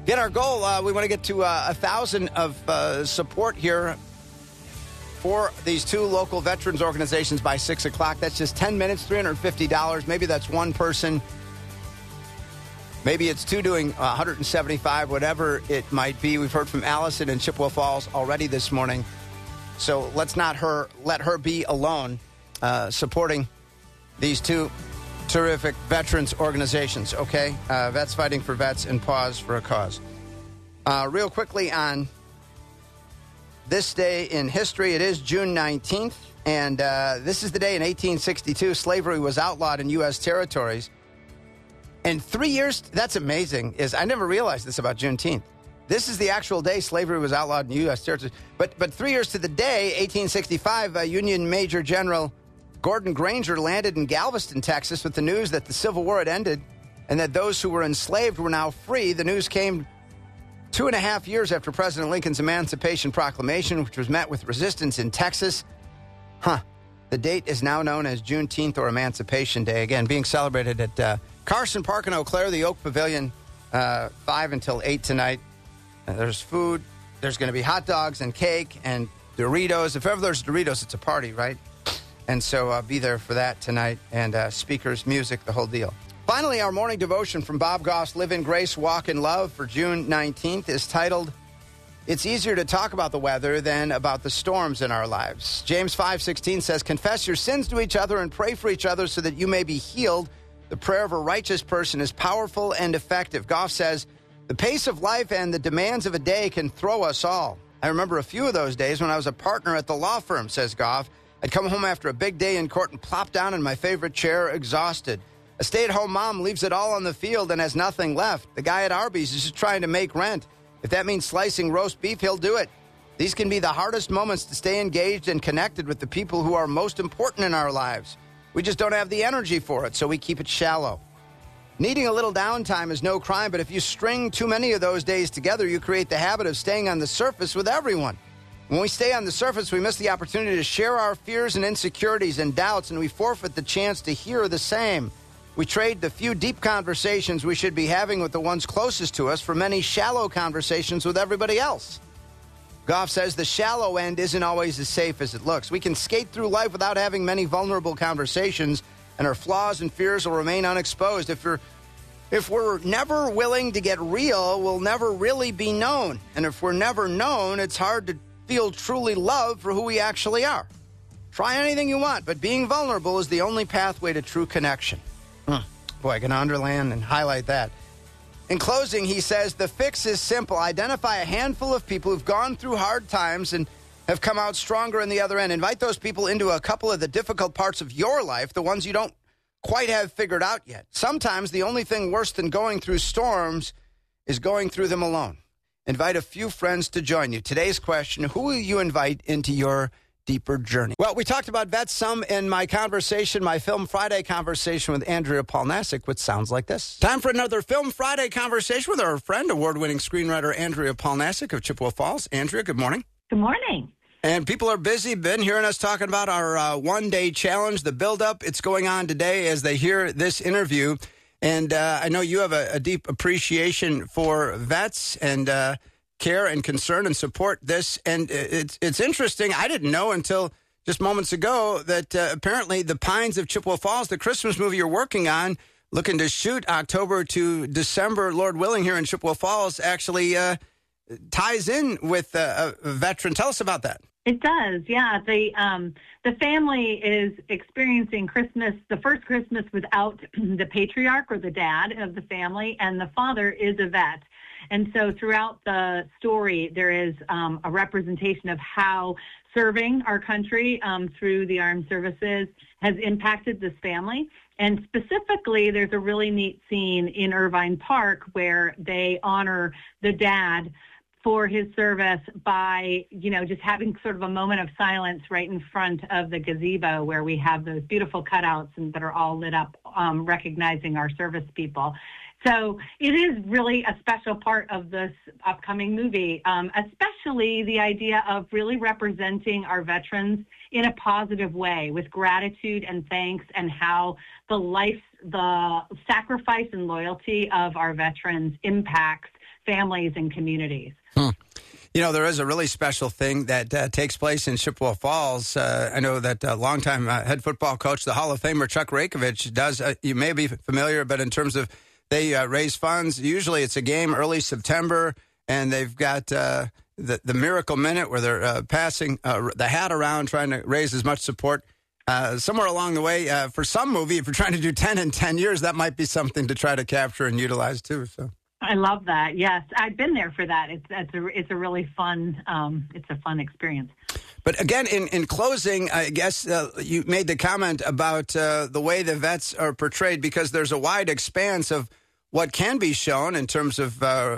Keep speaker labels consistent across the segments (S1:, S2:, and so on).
S1: Get our goal. We want to get to 1,000 of support here for these two local veterans organizations by 6 o'clock. That's just 10 minutes, $350. Maybe that's one person. Maybe it's two doing 175, whatever it might be. We've heard from Allison in Chippewa Falls already this morning. So let's not let her be alone supporting these two terrific veterans organizations, okay? Vets Fighting for Vets and Pause for a Cause. Real quickly on this day in history, it is June 19th, and this is the day in 1862 slavery was outlawed in U.S. territories. And 3 years, that's amazing, I never realized this about Juneteenth. This is the actual day slavery was outlawed in U.S. territories. But 3 years to the day, 1865, Union Major General Gordon Granger landed in Galveston, Texas, with the news that the Civil War had ended and that those who were enslaved were now free. The news came 2.5 years after President Lincoln's Emancipation Proclamation, which was met with resistance in Texas. The date is now known as Juneteenth or Emancipation Day, again, being celebrated at Carson Park in Eau Claire, the Oak Pavilion, 5 until 8 tonight. There's food. There's going to be hot dogs and cake and Doritos. If ever there's Doritos, it's a party, right? And so be there for that tonight. And speakers, music, the whole deal. Finally, our morning devotion from Bob Goss, Live in Grace, Walk in Love, for June 19th is titled, It's Easier to Talk About the Weather Than About the Storms in Our Lives. James 5:16 says, Confess your sins to each other and pray for each other so that you may be healed. The prayer of a righteous person is powerful and effective. Goff says, the pace of life and the demands of a day can throw us all. I remember a few of those days when I was a partner at the law firm, says Goff. I'd come home after a big day in court and plop down in my favorite chair, exhausted. A stay-at-home mom leaves it all on the field and has nothing left. The guy at Arby's is just trying to make rent. If that means slicing roast beef, he'll do it. These can be the hardest moments to stay engaged and connected with the people who are most important in our lives. We just don't have the energy for it, so we keep it shallow. Needing a little downtime is no crime, but if you string too many of those days together, you create the habit of staying on the surface with everyone. When we stay on the surface, we miss the opportunity to share our fears and insecurities and doubts, and we forfeit the chance to hear the same. We trade the few deep conversations we should be having with the ones closest to us for many shallow conversations with everybody else. Goff says the shallow end isn't always as safe as it looks. We can skate through life without having many vulnerable conversations, and our flaws and fears will remain unexposed. If we're never willing to get real, we'll never really be known. And if we're never known, it's hard to feel truly loved for who we actually are. Try anything you want, but being vulnerable is the only pathway to true connection. Boy, I can underline and highlight that. In closing, he says, the fix is simple. Identify a handful of people who've gone through hard times and have come out stronger in the other end. Invite those people into a couple of the difficult parts of your life, the ones you don't quite have figured out yet. Sometimes the only thing worse than going through storms is going through them alone. Invite a few friends to join you. Today's question, who will you invite into your deeper journey? Well, we talked about vets some in my Film Friday conversation with Andrea Polnasek, which sounds like this. Time for another Film Friday conversation with our friend, award-winning screenwriter Andrea Polnasek of Chippewa Falls. Andrea, good morning.
S2: Good morning.
S1: And people are busy, been hearing us talking about our one-day challenge, the build-up. It's going on today as they hear this interview. And I know you have a deep appreciation for vets and care and concern and support this. And it's interesting. I didn't know until just moments ago that apparently The Pines of Chippewa Falls, the Christmas movie you're working on, looking to shoot October to December, Lord willing, here in Chippewa Falls, actually ties in with a veteran. Tell us about that.
S2: It does, yeah. The family is experiencing Christmas, the first Christmas without the patriarch or the dad of the family, and the father is a vet. And so throughout the story, there is a representation of how serving our country through the armed services has impacted this family. And specifically, there's a really neat scene in Irvine Park where they honor the dad for his service by, just having sort of a moment of silence right in front of the gazebo where we have those beautiful cutouts and that are all lit up, recognizing our service people. So it is really a special part of this upcoming movie, especially the idea of really representing our veterans in a positive way with gratitude and thanks, and how the sacrifice and loyalty of our veterans impacts families and communities.
S1: You know, there is a really special thing that takes place in Chippewa Falls. I know that longtime head football coach, the Hall of Famer Chuck Rakovich, does. You may be familiar, but in terms of they raise funds, usually it's a game early September, and they've got the Miracle Minute where they're passing the hat around, trying to raise as much support. Somewhere along the way, for some movie, if you're trying to do 10 in 10 years, that might be something to try to capture and utilize too. So.
S2: I love that. Yes, I've been there for that. It's a really fun it's a fun experience.
S1: But again, in closing, I guess you made the comment about the way the vets are portrayed, because there's a wide expanse of what can be shown in terms of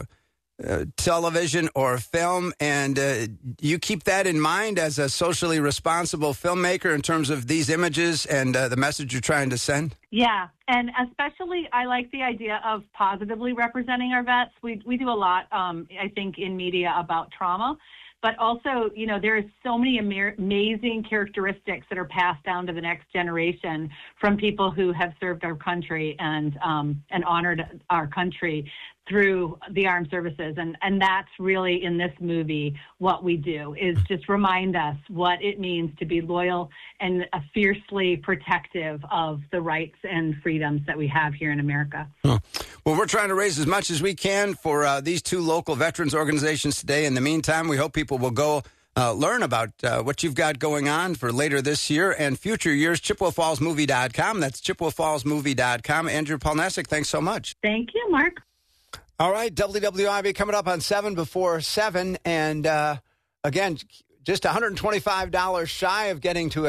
S1: television or film, and you keep that in mind as a socially responsible filmmaker in terms of these images and the message you're trying to send?
S2: Yeah, and especially I like the idea of positively representing our vets. We do a lot, I think, in media about trauma, but also, you know, there are so many amazing characteristics that are passed down to the next generation from people who have served our country and honored our country through the armed services. And that's really, in this movie, what we do, is just remind us what it means to be loyal and fiercely protective of the rights and freedoms that we have here in America.
S1: Oh. Well, we're trying to raise as much as we can for these two local veterans organizations today. In the meantime, we hope people will go learn about what you've got going on for later this year and future years. ChippewaFallsMovie.com. That's ChippewaFallsMovie.com. Andrew Palnesic, thanks so much.
S2: Thank you, Mark.
S1: All right, WWIB coming up on 7 before 7. And again, just $125 shy of getting to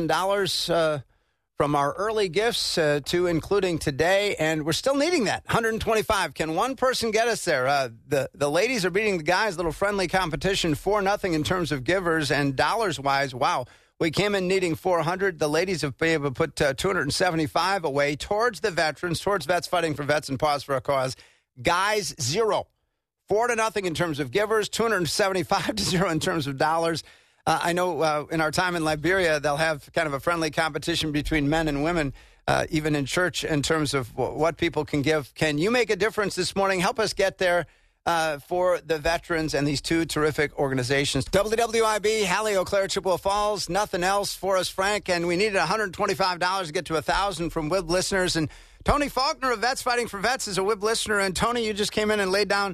S1: $1,000 from our early gifts to including today. And we're still needing that, $125. Can one person get us there? The ladies are beating the guys, little friendly competition, 4-0 in terms of givers. And dollars-wise, wow, we came in needing $400. The ladies have been able to put $275 away towards the veterans, towards Vets Fighting for Vets and Pause for a Cause. Guys, 0. 4-0 in terms of givers, $275 in terms of dollars. I know in our time in Liberia, they'll have kind of a friendly competition between men and women, even in church, in terms of what people can give. Can you make a difference this morning? Help us get there for the veterans and these two terrific organizations. WWIB, Hallie Eau Claire, Chippewa Falls, nothing else for us, Frank. And we needed $125 to get to $1,000 from WIB listeners. And Tony Faulkner of Vets Fighting for Vets is a WIB listener. And Tony, you just came in and laid down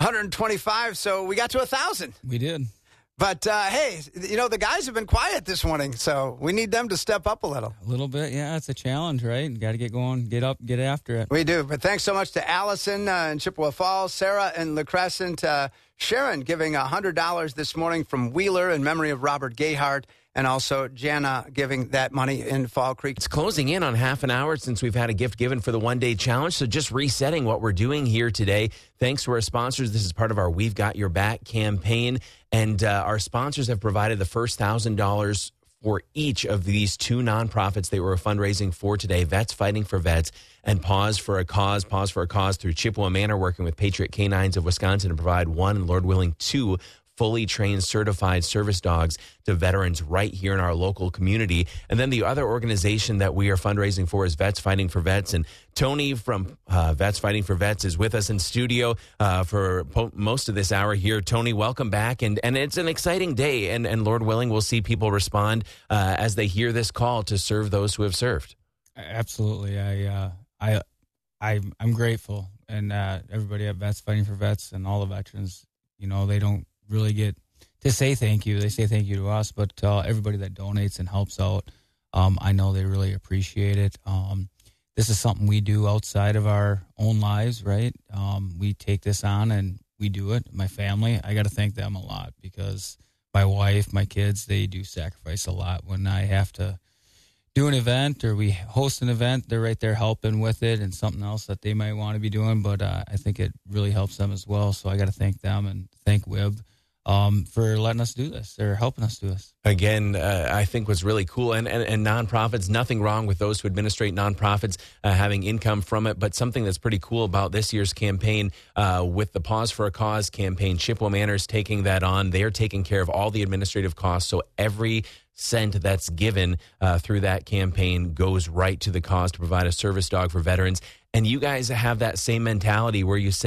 S1: $125, so we got to $1,000.
S3: We did.
S1: But, hey, you know, the guys have been quiet this morning, so we need them to step up a little.
S3: A little bit, yeah. It's a challenge, right? Got to get going, get up, get after it.
S1: We do. But thanks so much to Allison in Chippewa Falls, Sarah in La Crescent, Sharon giving $100 this morning from Wheeler in memory of Robert Gayhart, and also Jana giving that money in Fall Creek.
S4: It's closing in on half an hour since we've had a gift given for the one-day challenge, so just resetting what we're doing here today. Thanks to our sponsors. This is part of our We've Got Your Back campaign, and our sponsors have provided the first $1,000 for each of these two nonprofits that we're fundraising for today, Vets Fighting for Vets and Pause for a Cause. Pause for a Cause through Chippewa Manor, working with Patriot Canines of Wisconsin to provide one, and Lord willing, two fully trained, certified service dogs to veterans right here in our local community. And then the other organization that we are fundraising for is Vets Fighting for Vets. And Tony from Vets Fighting for Vets is with us in studio for most of this hour here. Tony, welcome back. And it's an exciting day. And Lord willing, we'll see people respond as they hear this call to serve those who have served.
S3: Absolutely. I'm grateful. And everybody at Vets Fighting for Vets and all the veterans, you know, they don't really get to say thank you. They say thank you to us, but everybody that donates and helps out, I know they really appreciate it. This is something we do outside of our own lives, right? We take this on and we do it. My family, I got to thank them a lot, because my wife, my kids, they do sacrifice a lot. When I have to do an event or we host an event, they're right there helping with it and something else that they might want to be doing, but I think it really helps them as well. So I got to thank them and thank WIB for letting us do this. They're helping us do this.
S4: Again, I think what's really cool, and nonprofits, nothing wrong with those who administrate nonprofits having income from it, but something that's pretty cool about this year's campaign with the Pause for a Cause campaign, Chippewa Manor's taking that on. They're taking care of all the administrative costs, so every cent that's given through that campaign goes right to the cause to provide a service dog for veterans. And you guys have that same mentality where you say,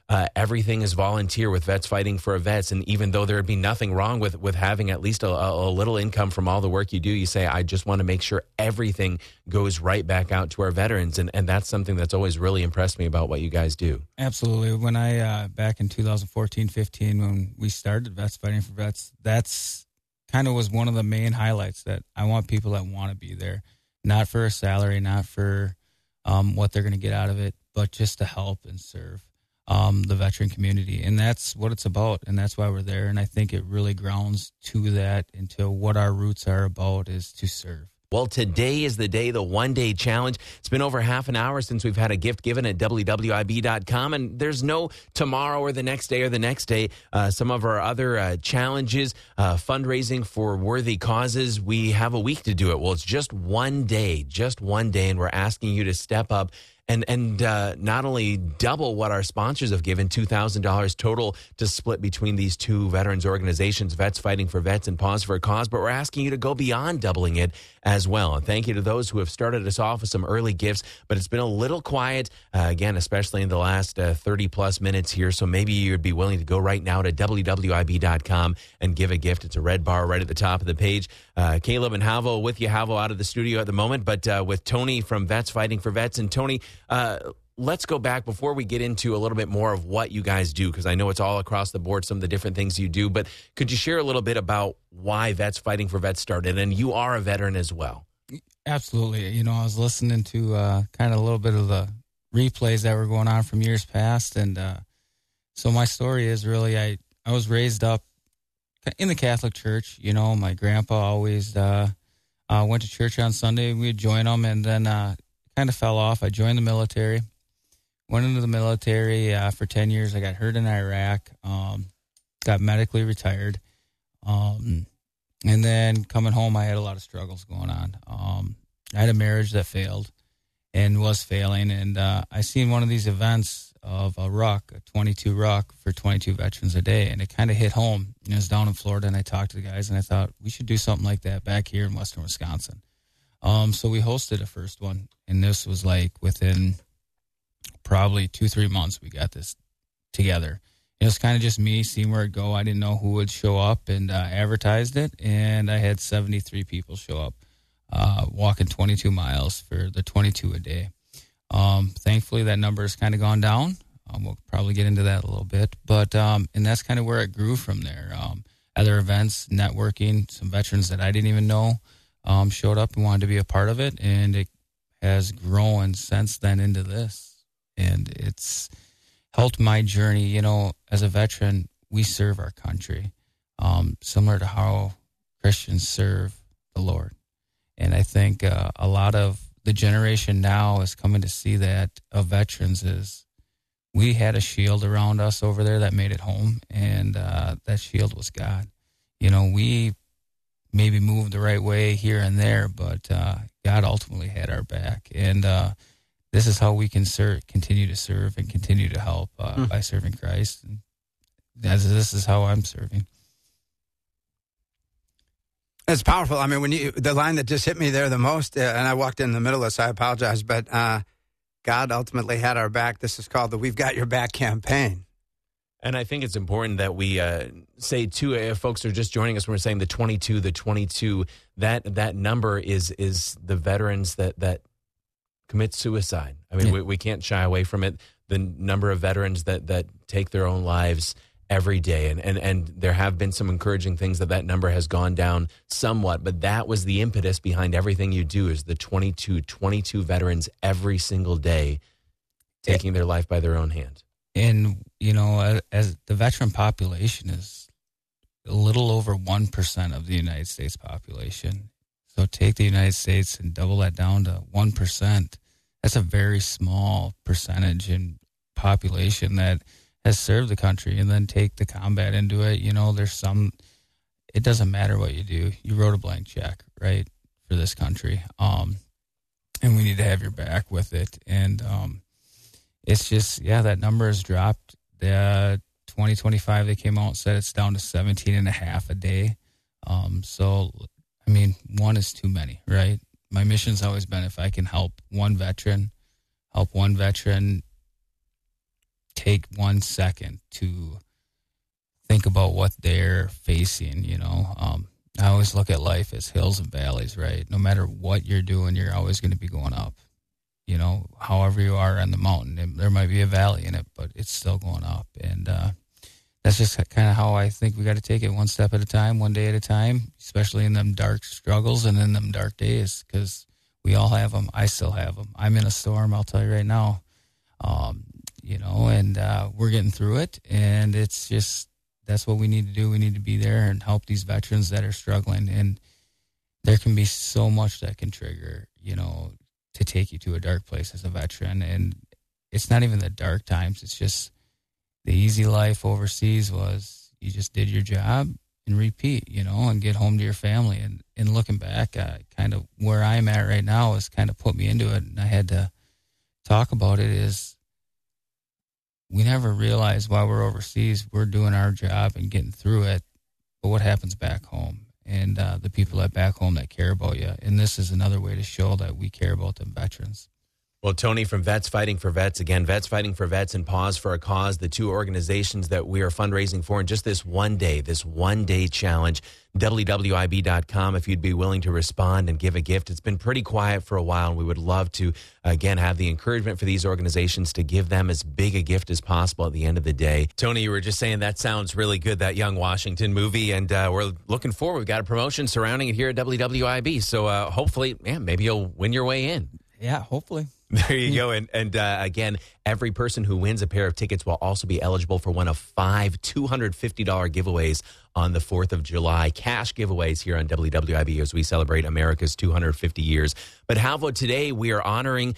S4: everything is volunteer with Vets Fighting for Vets. And even though there would be nothing wrong with having at least a little income from all the work you do, you say, I just want to make sure everything goes right back out to our veterans. And that's something that's always really impressed me about what you guys do.
S3: Absolutely. When I, back in 2014-15, when we started Vets Fighting for Vets, that's kind of was one of the main highlights, that I want people that want to be there, not for a salary, not for what they're going to get out of it, but just to help and serve the veteran community. And that's what it's about, and that's why we're there. And I think it really grounds to that, into what our roots are about, is to serve.
S4: Well, today is the day, the one-day challenge. It's been over half an hour since we've had a gift given at WWIB.com, and there's no tomorrow or the next day or the next day. Some of our other challenges, fundraising for worthy causes, we have a week to do it. Well, it's just one day, and we're asking you to step up and not only double what our sponsors have given, $2,000 total to split between these two veterans organizations, Vets Fighting for Vets and Pause for a Cause, but we're asking you to go beyond doubling it as well. And thank you to those who have started us off with some early gifts, but it's been a little quiet, again, especially in the last 30-plus minutes here, so maybe you'd be willing to go right now to WWIB.com and give a gift. It's a red bar right at the top of the page. Caleb and Havo with you. Havo out of the studio at the moment, but with Tony from Vets Fighting for Vets. And Tony, let's go back before we get into a little bit more of what you guys do, because I know it's all across the board, some of the different things you do, but could you share a little bit about why Vets Fighting for Vets started? And you are a veteran as well.
S3: Absolutely. You know, I was listening to kind of a little bit of the replays that were going on from years past. And so my story is really, I was raised up in the Catholic Church. You know, my grandpa always went to church on Sunday. We'd join them, and then kind of fell off. I joined the military, went into the military for 10 years. I got hurt in Iraq, got medically retired. And then coming home, I had a lot of struggles going on. I had a marriage that failed and was failing. And I seen one of these events of a ruck, a 22 ruck for 22 veterans a day. And it kind of hit home. It was down in Florida, and I talked to the guys, and I thought we should do something like that back here in Western Wisconsin. So we hosted a first one, and this was like within probably 2-3 months we got this together. It was kind of just me seeing where it'd go. I didn't know who would show up, and advertised it, and I had 73 people show up, walking 22 miles for the 22 a day. Thankfully, that number has kind of gone down. We'll probably get into that a little bit, but and that's kind of where it grew from there. Other events, networking, some veterans that I didn't even know showed up and wanted to be a part of it, and it has grown since then into this. And it's helped my journey. You know, as a veteran, we serve our country, similar to how Christians serve the Lord. And I think a lot of the generation now is coming to see that of veterans is we had a shield around us over there that made it home, and that shield was God. You know, we maybe moved the right way here and there, but God ultimately had our back. And this is how we can continue to serve and continue to help by serving Christ. And this is how I'm serving.
S1: It's powerful. I mean, when the line that just hit me there the most, and I walked in the middle of this, I apologize, but God ultimately had our back. This is called the We've Got Your Back campaign.
S4: And I think it's important that we say, too, if folks are just joining us, when we're saying the 22, that number is the veterans that commit suicide. I mean, we can't shy away from it. The number of veterans that take their own lives every day. And there have been some encouraging things that number has gone down somewhat, but that was the impetus behind everything you do, is the 22 veterans every single day taking their life by their own hand.
S3: And, you know, as the veteran population is a little over 1% of the United States population. So take the United States and double that down to 1%. That's a very small percentage in population that has served the country. And then take the combat into it. You know, it doesn't matter what you do. You wrote a blank check, right, for this country. And we need to have your back with it. And, it's just, that number has dropped. 2025, they came out and said it's down to 17.5 a day. So, I mean, one is too many, right? My mission's always been, if I can help one veteran take 1 second to think about what they're facing, I always look at life as hills and valleys, right? No matter what you're doing, you're always going to be going up. However you are on the mountain, there might be a valley in it, but it's still going up. And that's just kind of how I think we got to take it one step at a time, one day at a time, especially in them dark struggles and in them dark days, because we all have them. I still have them. I'm in a storm, I'll tell you right now, and we're getting through it. And it's just, that's what we need to do. We need to be there and help these veterans that are struggling. And there can be so much that can trigger, to take you to a dark place as a veteran. And it's not even the dark times. It's just the easy life overseas was you just did your job and repeat, and get home to your family. And looking back, kind of where I'm at right now has kind of put me into it. And I had to talk about it is we never realize while we're overseas, we're doing our job and getting through it. But what happens back home? And the people that back home that care about you. And this is another way to show that we care about them veterans.
S4: Well, Tony from Vets Fighting for Vets, again, Vets Fighting for Vets and Pause for a Cause, the two organizations that we are fundraising for in just this one day challenge, WWIB.com, if you'd be willing to respond and give a gift. It's been pretty quiet for a while, and we would love to, again, have the encouragement for these organizations to give them as big a gift as possible at the end of the day. Tony, you were just saying that sounds really good, that Young Washington movie, and we're looking forward. We've got a promotion surrounding it here at WWIB, so hopefully, maybe you'll win your way in.
S3: Yeah, hopefully.
S4: There you go. And again, every person who wins a pair of tickets will also be eligible for one of 5 $250 giveaways on the 4th of July. Cash giveaways here on WWIB as we celebrate America's 250 years. But how about today we are honoring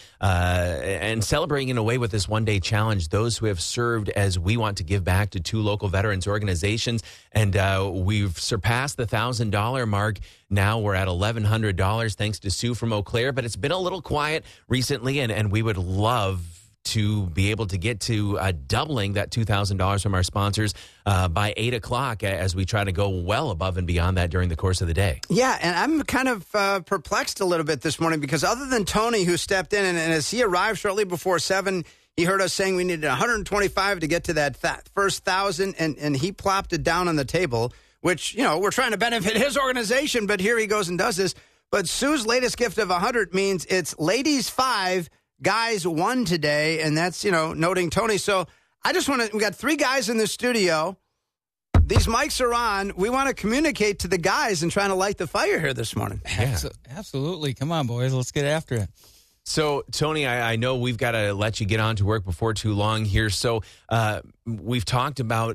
S4: and celebrating in a way with this one-day challenge those who have served as we want to give back to 2 local veterans organizations. And we've surpassed the $1,000 mark. Now we're at $1,100 thanks to Sue from Eau Claire. But it's been a little quiet recently, and we would love to be able to get to doubling that $2,000 from our sponsors by 8 o'clock as we try to go well above and beyond that during the course of the day.
S1: Yeah, and I'm kind of perplexed a little bit this morning because other than Tony, who stepped in, and as he arrived shortly before 7, he heard us saying we needed 125 to get to that first 1,000, and he plopped it down on the table, which, we're trying to benefit his organization, but here he goes and does this. But Sue's latest gift of 100 means it's ladies 5, guys 1 today, and that's, noting Tony. So I just want to, we got 3 guys in the studio. These mics are on. We want to communicate to the guys and trying to light the fire here this morning.
S3: Yeah. Absolutely. Come on, boys. Let's get after it.
S4: So, Tony, I know we've got to let you get on to work before too long here. So we've talked about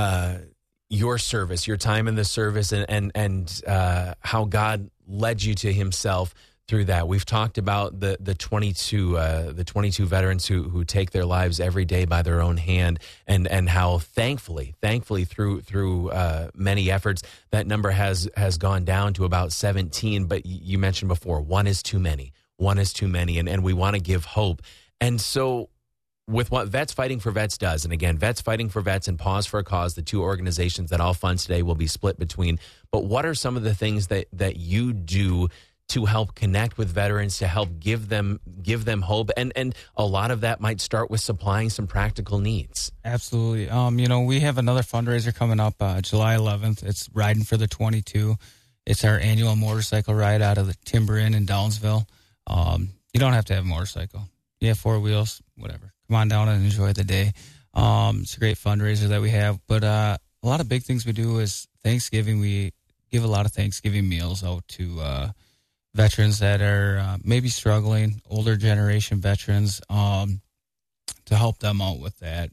S4: your service, your time in the service, and how God led you to himself through that. We've talked about the 22 veterans who take their lives every day by their own hand, and how thankfully through many efforts that number has gone down to about 17. But you mentioned before, one is too many, and we want to give hope. And so with what Vets Fighting for Vets does, and again, Vets Fighting for Vets and Pause for a Cause, the 2 organizations that all funds today will be split between. But what are some of the things that you do to help connect with veterans, to help give them hope? And a lot of that might start with supplying some practical needs.
S3: Absolutely. We have another fundraiser coming up July 11th. It's Riding for the 22. It's our annual motorcycle ride out of the Timber Inn in Downsville. You don't have to have a motorcycle. You have 4 wheels, whatever. Come on down and enjoy the day. It's a great fundraiser that we have. But a lot of big things we do is Thanksgiving. We give a lot of Thanksgiving meals out to veterans that are maybe struggling, older generation veterans, to help them out with that.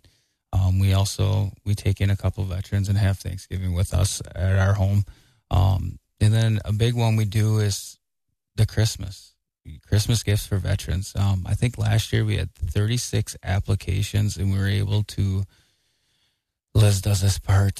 S3: We take in a couple of veterans and have Thanksgiving with us at our home. And then a big one we do is the Christmas gifts for veterans. I think last year we had 36 applications, and we were able to, Liz does this part,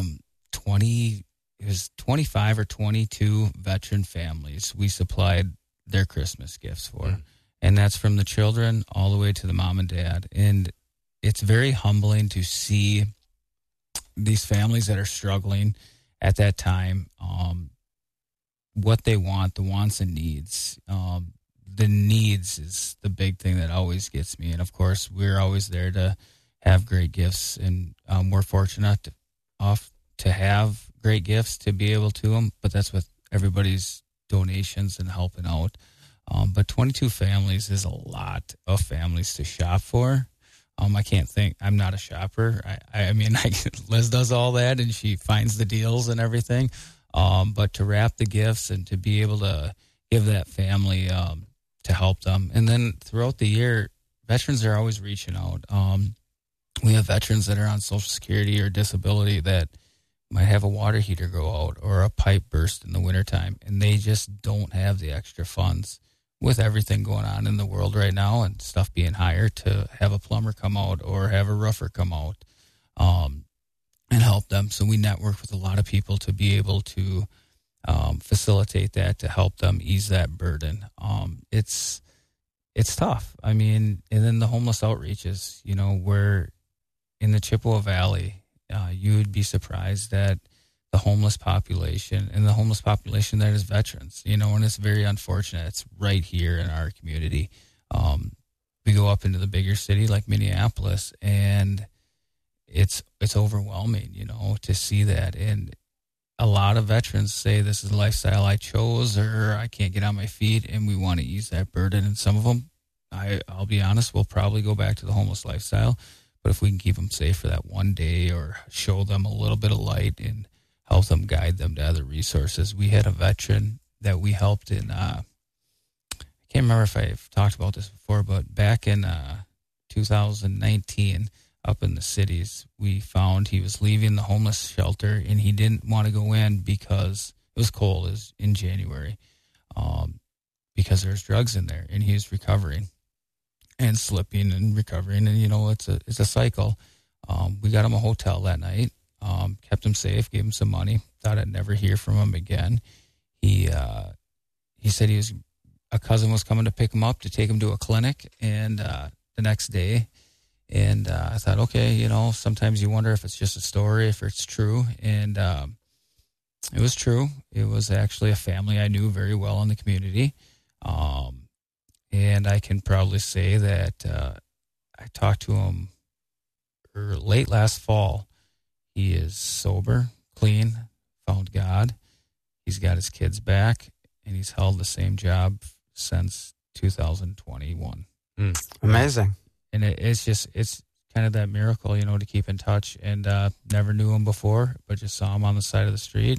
S3: 25 or 22 veteran families we supplied their Christmas gifts for. Mm. And that's from the children all the way to the mom and dad. And it's very humbling to see these families that are struggling at that time, what they want, the wants and needs. The needs is the big thing that always gets me. And of course, we're always there to have great gifts, and we're fortunate to have great gifts to be able to them, but that's with everybody's donations and helping out. But 22 families is a lot of families to shop for. I can't think. I'm not a shopper. I mean, Liz does all that, and she finds the deals and everything. But to wrap the gifts and to be able to give that family to help them. And then throughout the year, veterans are always reaching out. We have veterans that are on Social Security or disability that might have a water heater go out or a pipe burst in the wintertime, and they just don't have the extra funds with everything going on in the world right now and stuff being higher to have a plumber come out or have a roofer come out and help them. So we network with a lot of people to be able to facilitate that, to help them ease that burden. It's tough. I mean, and then the homeless outreaches, we're in the Chippewa Valley. You would be surprised that the homeless population that is veterans, and it's very unfortunate. It's right here in our community. We go up into the bigger city like Minneapolis, and it's overwhelming, to see that. And a lot of veterans say this is the lifestyle I chose, or I can't get on my feet, and we want to ease that burden. And some of them, I'll be honest, will probably go back to the homeless lifestyle. But if we can keep them safe for that one day or show them a little bit of light and help them, guide them to other resources. We had a veteran that we helped in, I can't remember if I've talked about this before, but back in 2019, up in the cities, we found he was leaving the homeless shelter, and he didn't want to go in because it was cold. It was in January, because there's drugs in there, and he was recovering and slipping and recovering, and it's a cycle. We got him a hotel that night, kept him safe, gave him some money. Thought I'd never hear from him again. He said a cousin was coming to pick him up to take him to a clinic, and the next day. And I thought, okay, sometimes you wonder if it's just a story, if it's true. And it was true. It was actually a family I knew very well in the community. And I can probably say that I talked to him late last fall. He is sober, clean, found God. He's got his kids back, and he's held the same job since 2021.
S1: Amazing.
S3: And it's kind of that miracle, to keep in touch. And never knew him before, but just saw him on the side of the street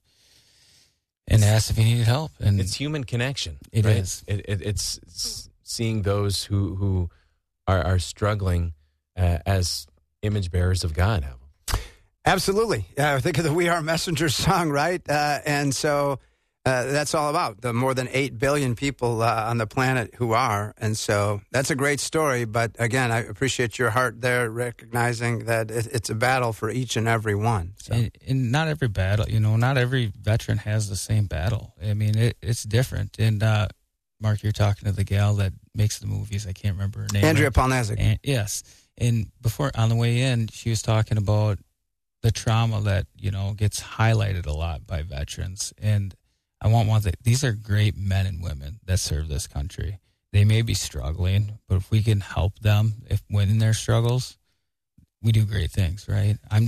S3: and asked if he needed help. And
S4: it's human connection.
S3: It
S4: right?
S3: is.
S4: It's seeing those who are struggling as image bearers of God.
S1: Absolutely. Think of the We Are Messengers song, right? And so that's all about the more than 8 billion people on the planet who are. And so that's a great story. But again, I appreciate your heart there, recognizing that it's a battle for each and every one. So.
S3: And not every battle, not every veteran has the same battle. I mean, it's different. And Mark, you're talking to the gal that makes the movies. I can't remember her name.
S1: Andrea Palnazic.
S3: Yes. And before, on the way in, she was talking about the trauma that, gets highlighted a lot by veterans. And I want one thing. These are great men and women that serve this country. They may be struggling, but if we can help them when their struggles, we do great things, right? I'm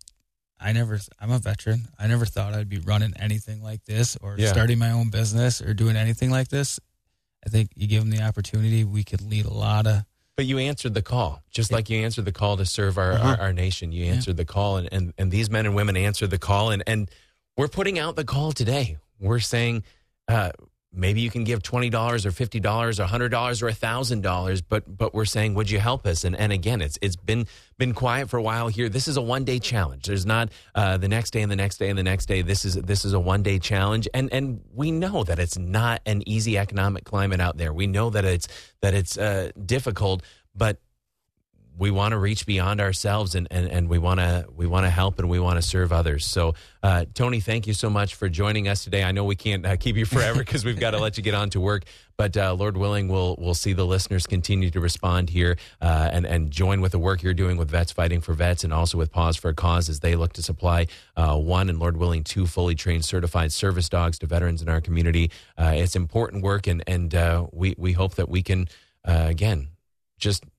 S3: a veteran. I never thought I'd be running anything like this or starting my own business or doing anything like this. I think you give them the opportunity, we could lead a lot of.
S4: But you answered the call, just like you answered the call to serve our nation. You answered the call, and these men and women answered the call, and we're putting out the call today. We're saying maybe you can give $20 or $50 or $100 or $1,000, but we're saying, would you help us? And again, it's been quiet for a while here. This is a one-day challenge. There's not the next day and the next day and the next day. This is a one-day challenge, and we know that it's not an easy economic climate out there. We know that it's difficult, but we want to reach beyond ourselves, and we want to help, and we want to serve others. So, Tony, thank you so much for joining us today. I know we can't keep you forever because we've got to let you get on to work, but Lord willing, we'll see the listeners continue to respond here and join with the work you're doing with Vets Fighting for Vets, and also with Paws for a Cause as they look to supply 1 and, Lord willing, 2 fully trained certified service dogs to veterans in our community. It's important work, and we hope that we can again just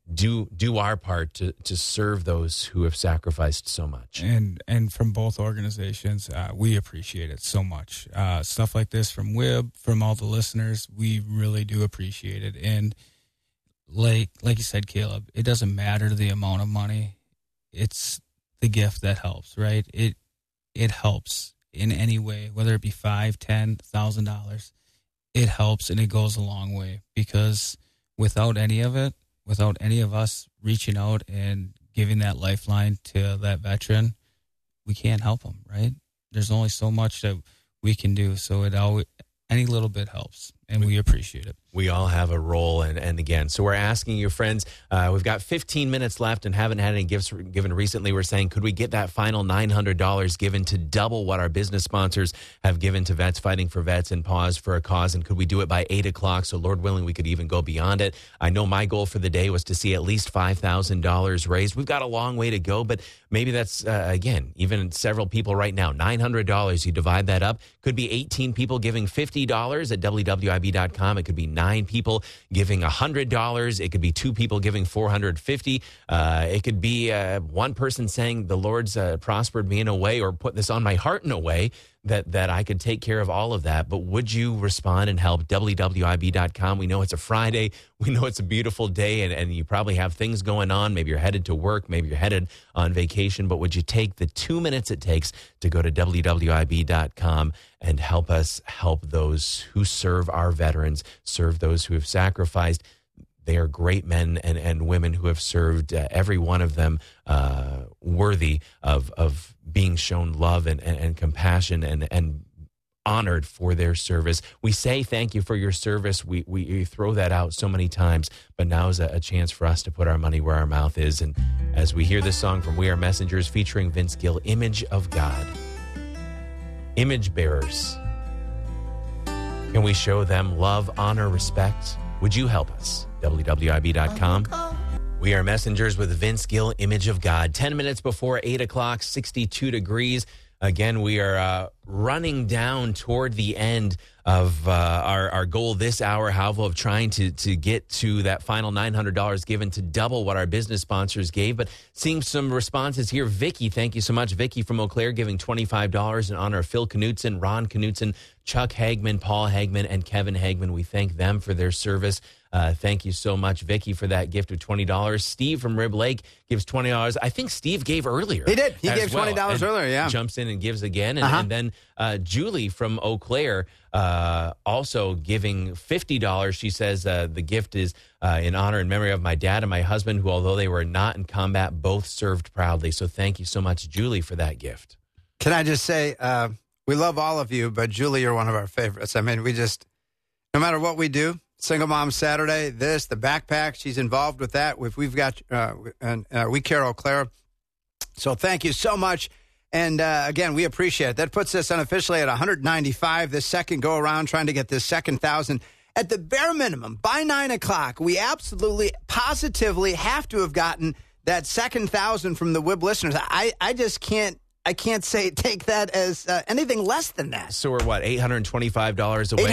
S4: do our part to serve those who have sacrificed so much.
S3: And from both organizations, we appreciate it so much. Stuff like this from WIB, from all the listeners, we really do appreciate it. And like you said, Caleb, it doesn't matter the amount of money. It's the gift that helps, right? It helps in any way, whether it be $5,000, $10,000, $1,000. It helps, and it goes a long way, because without any of it, without any of us reaching out and giving that lifeline to that veteran, we can't help them, right? There's only so much that we can do, so any little bit helps, and we appreciate it.
S4: We all have a role, and again, so we're asking you, friends, we've got 15 minutes left and haven't had any gifts given recently. We're saying, could we get that final $900 given to double what our business sponsors have given to Vets Fighting for Vets and Pause for a Cause? And could we do it by 8 o'clock? So Lord willing, we could even go beyond it. I know my goal for the day was to see at least $5,000 raised. We've got a long way to go, but maybe that's, again, even several people right now, $900, you divide that up, could be 18 people giving $50 at WWIB.com. It could be 9 people giving $100. It could be 2 people giving $450. It could be one person saying, the Lord's prospered me in a way, or put this on my heart in a way that I could take care of all of that. But would you respond and help? WWIB.com. We know it's a Friday. We know it's a beautiful day, and you probably have things going on. Maybe you're headed to work. Maybe you're headed on vacation. But would you take the 2 minutes it takes to go to WWIB.com and help us help those who serve our veterans, serve those who have sacrificed? They are great men and women who have served, every one of them worthy of being shown love and compassion and honored for their service. We say thank you for your service. We throw that out so many times, but now is a chance for us to put our money where our mouth is. And as we hear this song from We Are Messengers featuring Vince Gill, Image of God, image bearers, can we show them love, honor, respect? Would you help us? WWIB.com. We Are Messengers with Vince Gill, Image of God. 10 minutes before 8 o'clock, 62 degrees. Again, we are running down toward the end of our goal this hour, however, of trying to get to that final $900 given to double what our business sponsors gave. But seeing some responses here. Vicky, thank you so much. Vicky from Eau Claire giving $25 in honor of Phil Knutson, Ron Knutson, Chuck Hagman, Paul Hagman, and Kevin Hagman. We thank them for their service. Thank you so much, Vicky, for that gift of $20. Steve from Rib Lake gives $20. I think Steve gave earlier.
S1: He did. He gave $20 earlier, yeah.
S4: Jumps in and gives again. And then Julie from Eau Claire also giving $50. She says the gift is in honor and memory of my dad and my husband, who, although they were not in combat, both served proudly. So thank you so much, Julie, for that gift.
S1: Can I just say, we love all of you, but Julie, you're one of our favorites. I mean, we just, no matter what we do, Single Mom Saturday, the backpack, she's involved with that. We've got, We Care Eau Claire. So thank you so much. And again, we appreciate it. That puts us unofficially at 195 this second go around, trying to get this second 1,000. At the bare minimum, by 9 o'clock, we absolutely, positively have to have gotten that second 1,000 from the WIB listeners. I just can't. I can't say take that as anything less than that.
S4: So we're what, $825 away?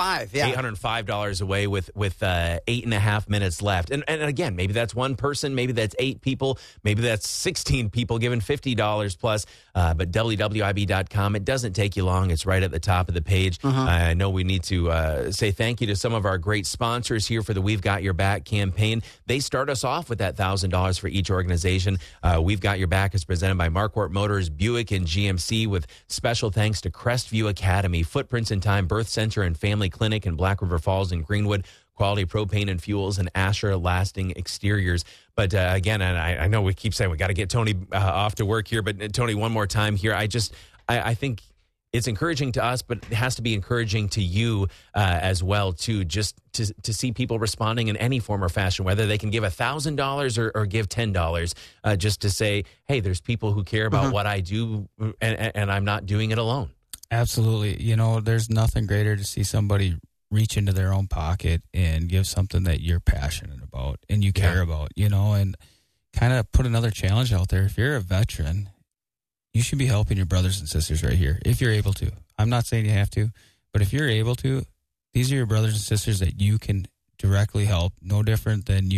S4: $805 away with 8.5 minutes left. And again, maybe that's one person, maybe that's 8 people, maybe that's 16 people giving $50 plus. But WWIB.com, it doesn't take you long. It's right at the top of the page. I know we need to say thank you to some of our great sponsors here for the We've Got Your Back campaign. They start us off with that $1,000 for each organization. We've Got Your Back is presented by Marquardt Motors, Buick, and GMC, with special thanks to Crestview Academy, Footprints in Time Birth Center and Family Clinic in Black River Falls and Greenwood, Quality Propane and Fuels, and Asher Lasting Exteriors. But again, and I know we keep saying we got to get Tony off to work here, but Tony, one more time here. I think it's encouraging to us, but it has to be encouraging to you as well, too, just to see people responding in any form or fashion, whether they can give $1,000 or give $10, just to say, hey, there's people who care about what I do, and I'm not doing it alone.
S3: Absolutely. You know, there's nothing greater to see somebody reach into their own pocket and give something that you're passionate about and you care about, you know, and kind of put another challenge out there. If you're a veteran, you should be helping your brothers and sisters right here, if you're able to. I'm not saying you have to, but if you're able to, these are your brothers and sisters that you can directly help, no different than you were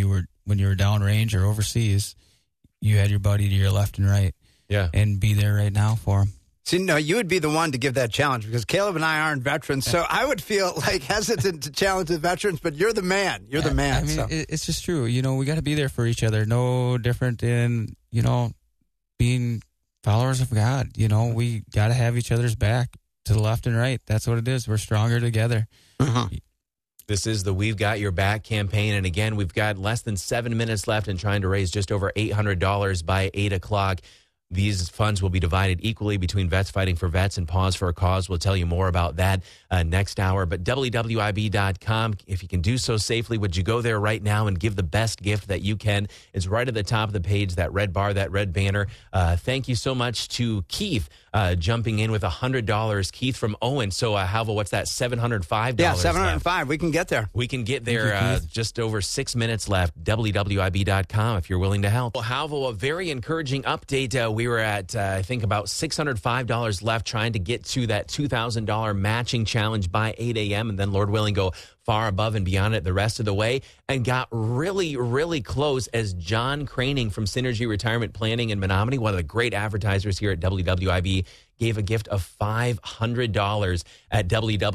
S3: when you were downrange or overseas, you had your buddy to your left and right.
S4: Yeah.
S3: And be there right now for him.
S1: See, no, you would be the one to give that challenge because Caleb and I aren't veterans, so I would feel like hesitant to challenge the veterans, but you're the man. You're the man.
S3: I mean,
S1: so.
S3: it's just true. We got to be there for each other. No different in, being followers of God. We got to have each other's back to the left and right. That's what it is. We're stronger together.
S1: Mm-hmm.
S4: This is the We've Got Your Back campaign. And again, we've got less than 7 minutes left and trying to raise just over $800 by 8 o'clock. These funds will be divided equally between Vets Fighting for Vets and Pause for a Cause. We'll tell you more about that next hour. But WWIB.com, if you can do so safely, would you go there right now and give the best gift that you can? It's right at the top of the page, that red bar, that red banner. Thank you so much to Keith jumping in with $100. Keith from Owen. So, Halva, what's that, $705?
S1: Yeah, $705. We can get there.
S4: We can get there. Just over 6 minutes left. WWIB.com if you're willing to help. Well, Halva, a very encouraging update. We were at, I think, about $605 left trying to get to that $2,000 matching challenge by 8 a.m. and then, Lord willing, go far above and beyond it the rest of the way, and got really, really close as John Craning from Synergy Retirement Planning in Menominee, one of the great advertisers here at WWIB, gave a gift of $500 at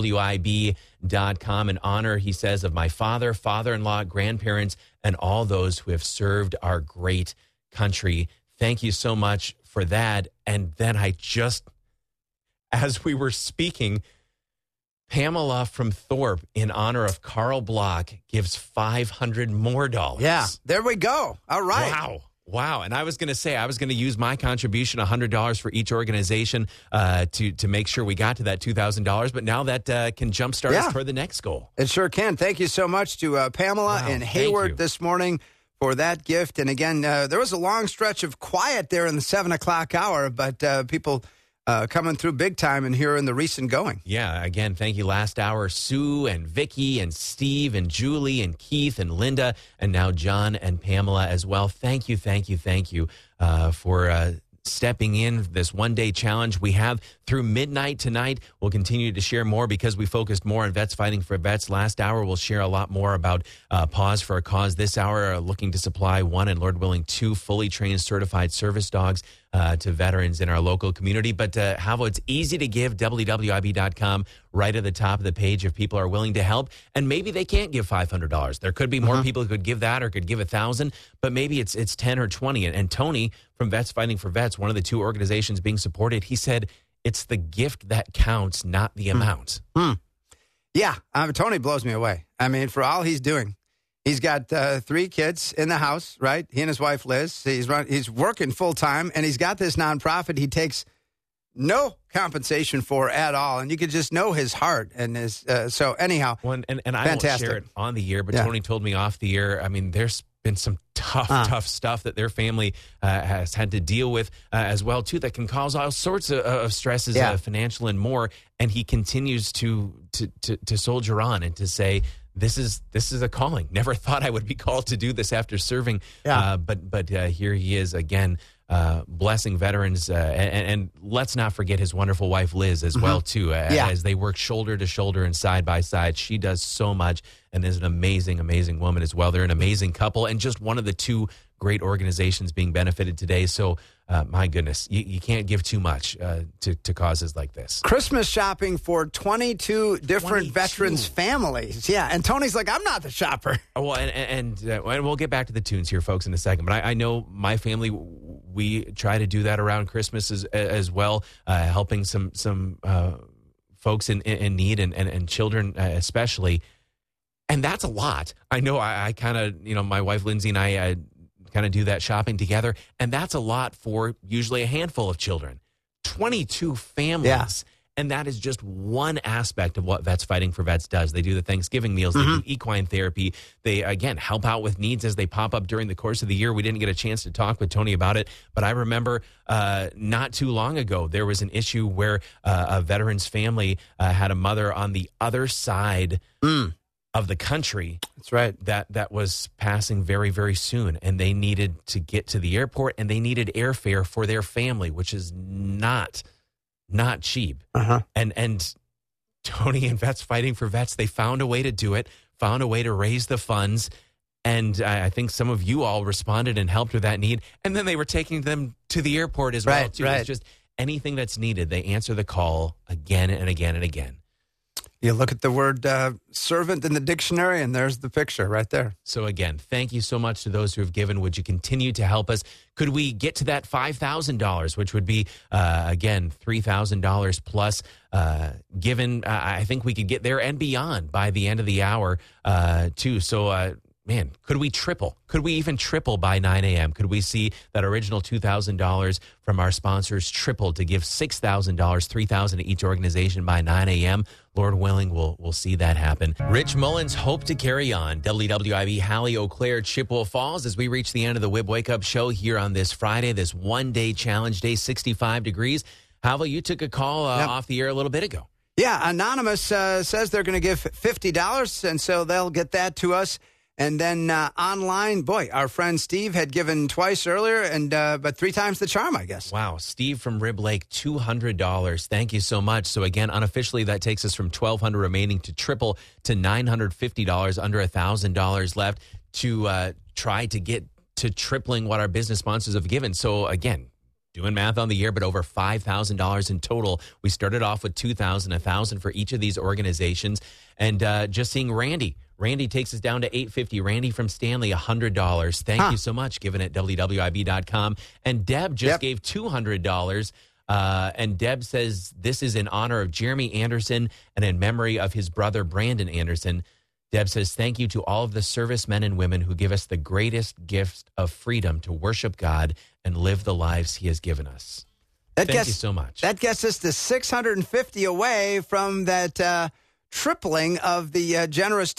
S4: WWIB.com in honor, he says, of my father, father-in-law, grandparents, and all those who have served our great country. Thank you so much for that. And then as we were speaking, Pamela from Thorpe, in honor of Carl Block, gives $500 more.
S1: Yeah, there we go. All right.
S4: Wow. And I was going to use my contribution, $100 for each organization to make sure we got to that $2,000. But now that can jumpstart us toward the next goal.
S1: It sure can. Thank you so much to Pamela in Hayward this morning for that gift. And again, there was a long stretch of quiet there in the 7 o'clock hour, but people coming through big time and here in the recent going.
S4: Yeah, again, thank you. Last hour, Sue and Vicky and Steve and Julie and Keith and Linda and now John and Pamela as well. Thank you for stepping in this one-day challenge. We have through midnight tonight. We'll continue to share more because we focused more on Vets Fighting for Vets. Last hour, we'll share a lot more about Pause for a Cause. This hour, looking to supply 1 and, Lord willing, 2 fully trained certified service dogs to veterans in our local community. But, Havo, it's easy to give. WWIB.com right at the top of the page if people are willing to help. And maybe they can't give $500. There could be more people who could give that or could give $1,000, but maybe it's 10 or 20. And Tony from Vets Fighting for Vets, one of the 2 organizations being supported, he said, it's the gift that counts, not the amount.
S1: Yeah, Tony blows me away. I mean, for all he's doing, he's got 3 kids in the house, right? He and his wife, Liz. He's working full time, and he's got this nonprofit he takes no compensation for at all. And you could just know his heart and his. So anyhow,
S4: and I
S1: fantastic.
S4: won't share it on the air, but Tony told me off the air. I mean, there's been some tough stuff that their family has had to deal with as well too, that can cause all sorts of stresses, financial and more. And he continues to soldier on and to say, this is a calling. Never thought I would be called to do this after serving. But here he is again, blessing veterans. And let's not forget his wonderful wife, Liz, as well, too, as they work shoulder to shoulder and side by side. She does so much and is an amazing, amazing woman as well. They're an amazing couple and just one of the 2 great organizations being benefited today. So, my goodness, you can't give too much to causes like this.
S1: Christmas shopping for 22 different veterans' families. Yeah, and Tony's like, I'm not the shopper.
S4: Well, and we'll get back to the tunes here, folks, in a second. But I know my family, we try to do that around Christmas as well, helping some folks in need and children especially. And that's a lot. I know I kind of, my wife Lindsay and I kind of do that shopping together. And that's a lot for usually a handful of children. 22 families. Yeah. And that is just one aspect of what Vets Fighting for Vets does. They do the Thanksgiving meals. They do equine therapy. They, again, help out with needs as they pop up during the course of the year. We didn't get a chance to talk with Tony about it, but I remember not too long ago, there was an issue where a veteran's family had a mother on the other side of the country.
S1: That's right.
S4: That was passing very, very soon. And they needed to get to the airport and they needed airfare for their family, which is not cheap. And Tony and Vets Fighting for Vets, they found a way to do it, found a way to raise the funds. And I think some of you all responded and helped with that need. And then they were taking them to the airport as well, too.
S1: Right.
S4: It's just anything that's needed. They answer the call again and again and again.
S1: You look at the word servant in the dictionary, and there's the picture right there.
S4: So again, thank you so much to those who have given. Would you continue to help us? Could we get to that $5,000, which would be, again, $3,000 plus given? I think we could get there and beyond by the end of the hour, too. So, man, could we triple? Could we even triple by 9 a.m.? Could we see that original $2,000 from our sponsors tripled to give $6,000, $3,000 to each organization by 9 a.m.? Lord willing, we'll see that happen. Rich Mullins, hope to carry on. WWIB, Hallie, Eau Claire, Chippewa Falls, as we reach the end of the WIB Wake Up Show here on this Friday, this one-day challenge day, 65 degrees. Havel, you took a call off the air a little bit ago.
S1: Yeah, Anonymous says they're going to give $50, and so they'll get that to us. And then online, boy, our friend Steve had given twice earlier, and but 3 times the charm, I guess.
S4: Wow. Steve from Rib Lake, $200. Thank you so much. So again, unofficially, that takes us from $1,200 remaining to triple to $950, under $1,000 left to try to get to tripling what our business sponsors have given. So again, doing math on the year, but over $5,000 in total. We started off with $2,000, $1,000 for each of these organizations. And just seeing Randy takes us down to $850. Randy from Stanley, $100. Thank you so much, given at WWIB.com. And Deb just gave $200. And Deb says this is in honor of Jeremy Anderson and in memory of his brother, Brandon Anderson. Deb says, thank you to all of the servicemen and women who give us the greatest gift of freedom to worship God and live the lives he has given us. Thank you so much.
S1: That gets us to $650 away from that tripling of the generous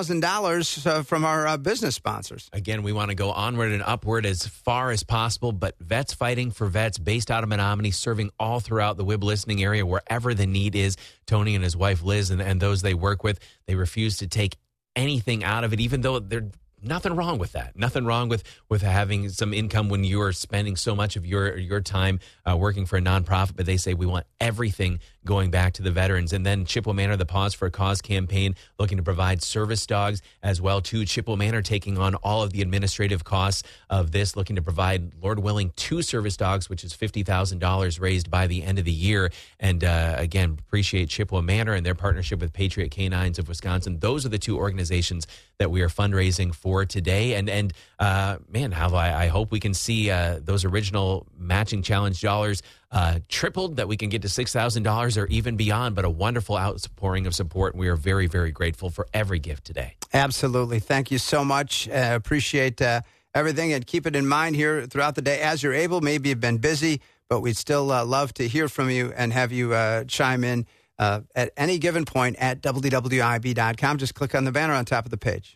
S1: $2,000 from our business sponsors.
S4: Again, we want to go onward and upward as far as possible, but Vets Fighting for Vets, based out of Menominee, serving all throughout the WIB listening area, wherever the need is. Tony and his wife, Liz, and those they work with, they refuse to take anything out of it, even though they're nothing wrong with that. Nothing wrong with having some income when you're spending so much of your time working for a nonprofit. But they say we want everything going back to the veterans. And then Chippewa Manor, the Pause for a Cause campaign, looking to provide service dogs as well, too. Chippewa Manor taking on all of the administrative costs of this, looking to provide, Lord willing, 2 service dogs, which is $50,000 raised by the end of the year. And again, appreciate Chippewa Manor and their partnership with Patriot Canines of Wisconsin. Those are the 2 organizations that we are fundraising for today. And man, how I hope we can see those original matching challenge dollars tripled, that we can get to $6,000 or even beyond, but a wonderful outpouring of support. We are very, very grateful for every gift today.
S1: Absolutely. Thank you so much. Appreciate everything, and keep it in mind here throughout the day as you're able. Maybe you've been busy, but we'd still love to hear from you and have you chime in at any given point at WWIB.com. Just click on the banner on top of the page.